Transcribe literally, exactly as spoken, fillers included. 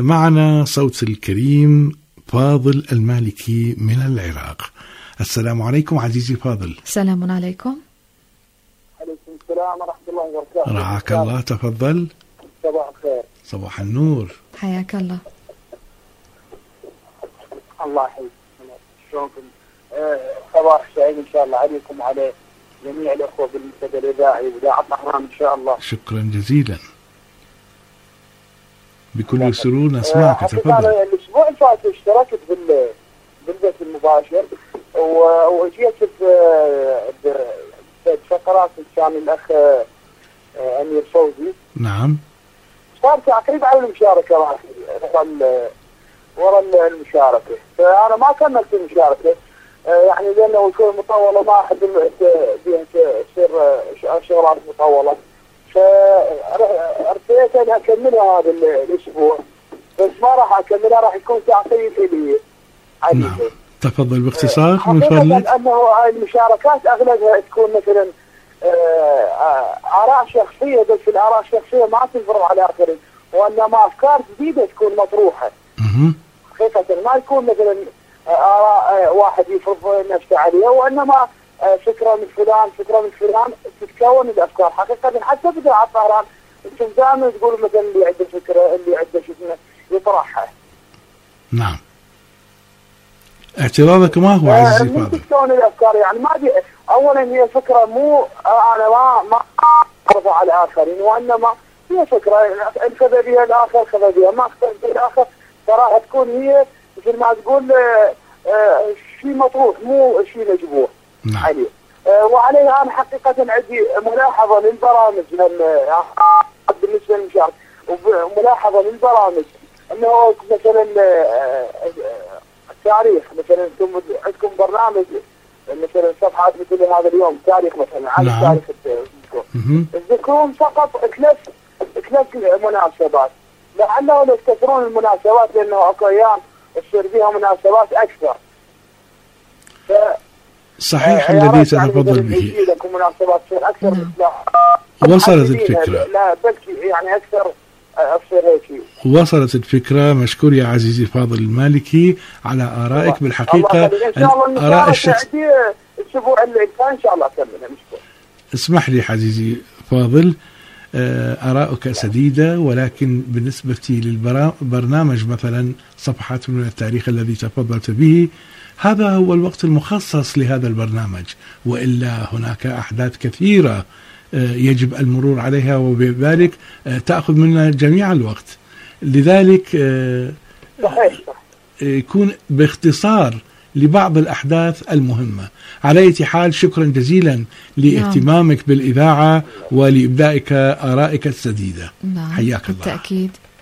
معنا صوت الكريم فاضل المالكي من العراق. السلام عليكم عزيزي فاضل. السلام عليكم. عليكم السلام ورحمة الله وبركاته. رعاك الله، تفضل. صباح الخير. صباح النور. حياك الله. الله يحييك. شلونكم؟ آه صباح سعيد ان شاء الله عليكم وعلى جميع الاخوه بالمنتدى الاذاعي واذاعه طهران ان شاء الله. شكرا جزيلا. بكل سرور نسمعك. آه تفضل. انا الاسبوع اللي فات اشتركت بال بالبث المباشر وجيت بفقرات كان الاخ امير فوزي. نعم. صار تعقيب على المشاركه ورا ورا المشاركه، فانا ما كملت المشاركه يعني لانه يكون مطوله ما احب فيها تصير شغلات مطوله، فارتئيت ان اكملها هذا الاسبوع بس ما راح اكملها، راح يكون تعقيب لي. نعم تفضل باختصار من فضلك. فضلك. انه المشاركات اغلبها تكون مثلا آراء شخصيه، بس الاراء الشخصيه ما تنفرض على الاخرين، وانما افكار جديده تكون مطروحه. اها حقيقه ما يكون مثلا اراء واحد يفرض نفسه عليها، وانما فكره من فلان فكره من فلان تتكون الافكار. حقيقه حتى بدعاء طهران انتم دائما تقولوا مثلا اللي عنده فكره اللي عنده شيء يطرحها. نعم. اعتراضك ما هو عزيزي فاضل؟ تتكون الافكار يعني ما دي اولا هي فكره مو انا ما ما ارضى على الاخرين، وانما هي فكره انخذ بها الاخر خذ بها، ما اخذ بها الاخر صراحه تكون هي مثل ما تقول شيء مطروح مو شيء مجبور. نعم. عليه. آه وعليها انا حقيقه عندي ملاحظه للبرامج بالنسبه للمشاركه، وملاحظه للبرامج انه مثلا التاريخ مثلا انتم عندكم برنامج مثلا صفحات مثل هذا اليوم تاريخ مثلا عن نعم. التاريخ تذكرون تذكرون فقط ثلاث ثلاث مناسبات، لعله لو تكثرون المناسبات لانه اكو ايام تصير فيها مناسبات اكثر. ف صحيح الذي تتفضل به. لكم مناسبات تصير اكثر. لا. وصلت الفكره. لا بلكي يعني اكثر أفسر هيك. وصلت الفكرة. مشكور يا عزيزي فاضل المالكي على آرائك. بالحقيقة آراء الشخص الأسبوع اللي إن شاء الله أكملها. اسمح لي عزيزي فاضل، آراءك سديدة، ولكن بالنسبة للبرنامج مثلا صفحات من التاريخ الذي تفضلت به، هذا هو الوقت المخصص لهذا البرنامج، وإلا هناك أحداث كثيرة يجب المرور عليها وبذلك تأخذ منا جميع الوقت. لذلك صحيح يكون باختصار لبعض الأحداث المهمة. على أي حال شكرا جزيلا لاهتمامك بالإذاعة ولإبدائك آرائك السديدة. نعم. حياك الله. بالتأكيد.